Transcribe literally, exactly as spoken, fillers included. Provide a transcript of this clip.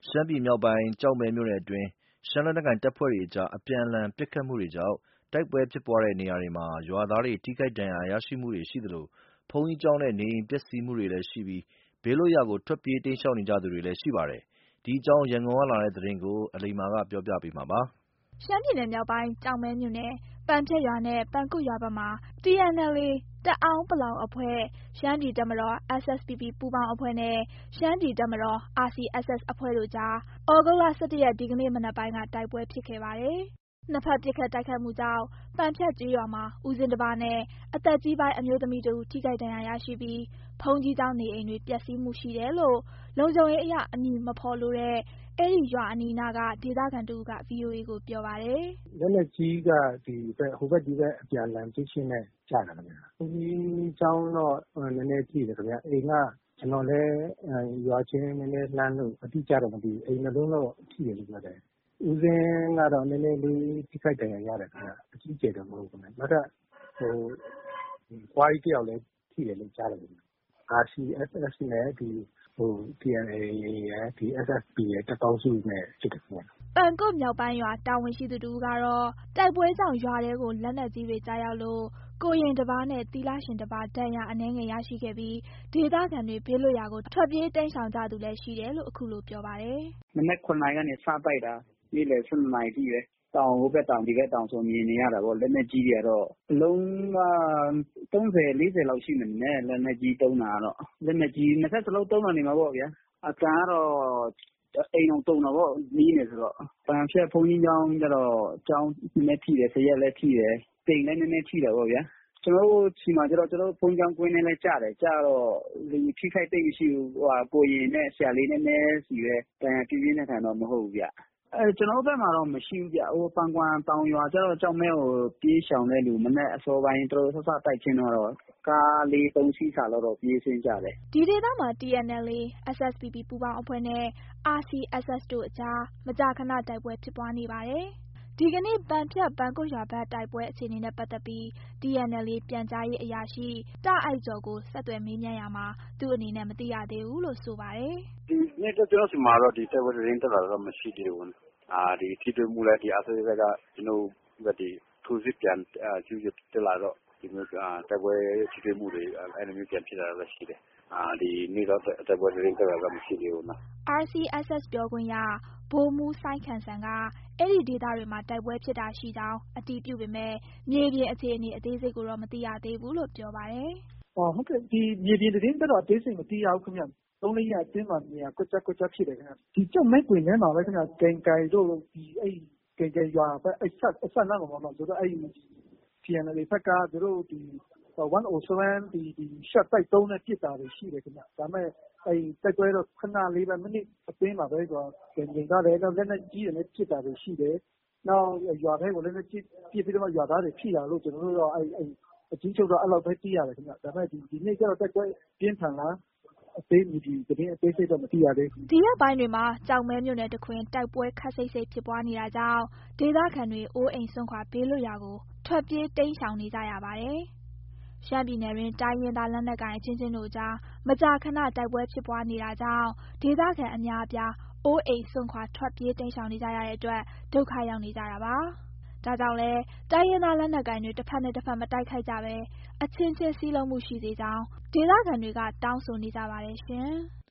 ရှမ်းပြည်မြောက်ပိုင်း ကျောက်မဲမြို့နယ်အတွင်း ရှမ်းလက်နက်ကိုင်တပ်ဖွဲ့တွေအကြား အပြန်အလှန်ပစ်ခတ်မှုတွေကြောင့် တိုက်ပွဲဖြစ်ပွားတဲ့နေရာတွေမှာ ရွာသားတွေ ထိခိုက်ဒဏ်ရာရရှိမှုတွေရှိသလို ဘုန်းကြီးကျောင်းနဲ့ နေအိမ်ပျက်စီးမှုတွေလည်းရှိပြီး ဘေးလွတ်ရာကို ထွက်ပြေးတိမ်းရှောင်နေကြသူတွေလည်းရှိပါတယ်။ ဒီအကြောင်း ရန်ကုန်ကလာတဲ့သတင်းကို အလိမ္မာကပြောပြပါမယ်။ရှမ်းပြည်နယ်မြောက်ပိုင်း ကျောက်မဲမြို့နယ် ပန်ဖြတ်ရွာနဲ့ ပန်ကွမ်ရွာဘက်မှာ တီအန်အယ်လ်အေ တအာင်းပလောင်အဖွဲ့၊ ရှမ်းပြည်တပ်မတော် အက်စ်အက်စ် ပီပီ ပူးပေါင်းအဖွဲ့နဲ့ ရှမ်းပြည်တပ်မတော် အာရ်စီအက်စ်အက်စ် အဖွဲ့တို့ကြား သြဂုတ်လ ၁၁ ရက် ဒီကနေ့မနက်ပိုင်းက တိုက်ပွဲဖြစ်ခဲ့ပါတယ်။ နှစ်ဖက်ပစ်ခတ်တိုက်ခိုက်မှုကြောင့် ပန်ဖြတ်ကျေးရွာမှာ ဦးဇင်းတပါးနဲ့ အသက်ကြီးပိုင်း အမျိုးသမီးတဦး ထိခိုက်ဒဏ်ရာရရှိပြီး ဘုန်းကြီးကျောင်းနေအိမ်တွေ ပျက်စီးမှုရှိတယ်လို့ လုံခြုံရေးအရ အမည်မဖော်လိုတဲ့ အဲဒီရွာအနီးနားက ဒေသခံတဦးက ဗွီအိုအေကိုပြောပါတယ်။ “လက်နက်ကြီးက ဒီဘက် ဟိုဘက်ဒီဘက် အပြန်အလှန်ပစ်ရင်းနဲ့ ကျတာခင်ဗျ။ ဘုန်းကြီးကျောင်းတော့ နည်းနည်းထိတယ်ခင်ဗျ။ အိမ်က ကျနော်လည်း ရွာချင်းနည်းနည်းလှမ်းလို့ အတိအကျတော့မသိဘူး။ အိမ်နှစ်လုံးတော့ ထိတယ်လို့ပြောတယ်။ ဦးဇင်းကတော့ နည်းနည်းလေး ထိခိုက်ဒဏ်ရာရတယ်ခင်ဗျ။ အကြီးအကျယ်တော့မဟုတ်ဘူးခင်ဗျ။ နောက်ထပ် ဟို အဖွားကြီးတယောက်လည်း ထိတယ်လို့ကြားတယ်ခင်ဗျ။ အာရ်စီအက်စ်အက်စ် နဲ့ ဒီ တီအန်အယ်လ်အေ ရယ် ဒီ အက်စ်အက်စ် ပီ ရယ် တပ်ပေါင်းစုနဲ့ ဖြစ်တယ်ခင်ဗျ။ ” ပန်ကွမ်မြောက်ပိုင်းရွာ တာဝန်ရှိသူတဦးကတော့ တိုက်ပွဲကြောင့် ရွာထဲကို လက်နက်ကြီးတွေကျရောက်လို့ ကိုရင်တပါးနဲ့ သီလရှင်တပါး ဒဏ်ရာအနည်းငယ်ရရှိခဲ့ပြီး ဒေသခံတွေ ဘေးလွတ်ရာကို ထွက်ပြေးတိမ်းရှောင်ကြသူလည်းရှိတယ်လို့ အခုလိုပြောပါတယ်။ “မနက် ၇ နာရီကနေ စတိုက်တာ နေ့လယ် ၁၂ နာရီထိပဲ။ တောင် ဟိုဘက်တောင် ဒီဘက်တောင်ဆို မြင်နေရတာပေါ့။ လက်နက်ကြီးတွေကတော့ အလုံးက သုံးဆယ် လေးဆယ်လောက်ရှိမယ်ထင်တယ်။ လက်နက်ကြီးသုံးတာကတော့။ လက်နက်ကြီး နှစ်ဘက်စလုံးသုံးတာနေမှာပေါ့ဗျာ။ အသံကတော့ အိမ်တောင်တုန်တာပေါ့။ နီးတယ်ဆိုတော့။ ပန်ဖြတ်ဘုန်းကြီးကျောင်းကျတော့ ကျောင်းနည်းနည်းထိတယ်။ ဇရပ်လည်းထိတယ်။ အိမ်လည်းနည်းနည်းထိတာပေါ့ဗျာ။ ကျနော်တို့ဆီမှာကျတော့ ကျနော်တို့ဘုန်းကြီးကျောင်းကွင်းထဲလည်းကျတယ်။ ကျတော့ လူအထိအခိုက်သိပ်မရှိဘူး။ ကိုရင်နဲ့ ဆရာလေးနည်းနည်းစီပဲ။ ဒဏ်ရာပြင်းပြင်းထန်ထန်တော့ မဟုတ်ဘူးဗျ။ ကျနော်တို့ဘက်မှာတော့ မရှိဘူးဗျ။ ပန်ကွမ်တောင်ရွာကျတော့ ကျောက်မဲကိုပြေးရှောင်တဲ့လူ မနက်အစောပိုင်း သူတို့စစတိုက်ချင်းတုန်းကတော့ ကား လေး သုံးစီးစာလောက်တော့ ပြေးဆင်းကြတယ်။ ” ဒီဒေသမှာ တီအန်အယ်လ်အေ အက်စ်အက်စ် ပီပီ ပူးပေါင်းအဖွဲ့နဲ့ အာရ်စီအက်စ်အက်စ် တို့အကြား မကြာခဏ တိုက်ပွဲဖြစ်ပွားနေပါတယ်။ ဒီကနေ့ ပန်ဖြတ် ပန်ကွမ်ရွာဘက် တိုက်ပွဲအခြေအနေနဲ့ပတ်သက်ပြီး တီအန်အယ်လ်အေ ပြန်ကြားရေးအရာရှိ တာ့အိုက်ကျော်ကို ဆက်သွယ်မေးမြန်းရာမှာ သူ့အနေနဲ့ မသိရသေးဘူးလို့ ဆိုပါတယ်။ “ဒီနေ့တော့ ကျနော့်ဆီမှာတော့ တိုက်ပွဲသတင်းတက်လာတာတော့ မရှိသေးဘူး။ ဒီထိတွေ့မှုလည်း ဒီ အာရ်စီဘက်က ကျနော်တို့ဘက် ထိုးစစ်ပြန်ကျူးကျော်တက်လာတော့ ဒီလိုမျိုးတိုက်ပွဲထိတွေ့မှုတွေ အဲ့လိုမျိုးပြန်ဖြစ်တာတော့ရှိတယ်။ ဒီနေ့တော့ တိုက်ပွဲသတင်းတက်လာတာတော့ မရှိသေးဘူးနော်။ ” အာရ်စီအက်စ်အက်စ် ပြောခွင့်ရ ဗိုလ်မှူးစိုင်းခမ်းစံက အဲဒီဒေသတွေမှာ တိုက်ပွဲဖြစ်တာရှိကြောင်း အတည်ပြုပေမယ့် မြေပြင်အခြေအနေ အသေးစိတ်ကိုတော့ မသိရသေးဘူးလို့ ပြောပါတယ်။ “ဟုတ်ကဲ့ ဒီမြေပြင်သတင်းကတော့ အသေးစိတ်မသိရဘူးခင်ဗျ။ သုံး လေးရက်အတွင်းမှာ နေရာကွက်ကျားကွက်ကျားဖြစ်တယ်ခင်ဗျ။ ဒီကျောက်မဲကွင်းထဲမှာပဲခင်ဗျ။ ကိုင်ကြိုင်တို့ ဒီအဲ့ကိုင်ကြိုင်ရွာဘက် အဲ့အစပ်နားမှာပေါ့နော်။ ဆိုတော့ အဲ့ တီအန်အယ်လ်အေ ဘက်က သူတို့ ဒီ ၁၀၇ ဒီရှော့တိုက်ဒုံးနဲ့ ပစ်တာတွေရှိတယ်ခင်ဗျ။ ဒါပေမယ့် အဲ့တိုက်ပွဲတော့ ခဏလေးပဲ မိနစ်အတွင်းမှာပဲ သူကပြန်ငြိမ်သွားတယ်။ နောက်လက်နက်ကြီးတွေနဲ့ ပစ်တာတွေရှိတယ်။ နောက်ရွာထဲကို လက်နက်ကြီးပစ်ပြီးတော့မှ ရွာသားတွေထိတာလို့ ကျနော်တို့တော့ အဲ့အကျဉ်းချုပ်တော့ အဲ့လောက်ပဲသိရတယ်ခင်ဗျ။ ဒါပေမယ့် ဒီနေ့ကျတော့ တိုက်ပွဲပြင်းထန်လား အသေးမြေပြင်သတင်းအသေးစိတ်တော့ မသိရသေးဘူး။ ” ဒီရက်ပိုင်းတွေမှာ ကျောက်မဲမြို့နယ်တခွင် တိုက်ပွဲခပ်စိပ်စိပ်ဖြစ်ပွားနေတာကြောင့် ဒေသခံတွေ အိုးအိမ်စွန့်ခွာ ဘေးလွတ်ရာကို ထွက်ပြေးတိမ်းရှောင်နေကြရပါတယ်။ ရှမ်းပြည်နယ်တွင်း တိုင်းရင်းသားလက်နက်ကိုင်အချင်းချင်းတို့ကြား မကြာခဏ တိုက်ပွဲဖြစ်ပွားနေတာကြောင့် ဒေသခံအများအပြား အိုးအိမ်စွန့်ခွာ ထွက်ပြေးတိမ်းရှောင်နေကြရတဲ့အတွက် ဒုက္ခရောက်နေကြတာပါ။ ဒါကြောင့်လည်း တိုင်းရင်းသားလက်နက်ကိုင်တွေ တဖက်နဲ့တဖက် မတိုက်ခိုက်ကြဘဲ အချင်းချင်းစည်းလုံးမှုရှိစေကြောင်း ဒေသခံတွေက တောင်းဆိုနေကြပါတယ်ရှင်။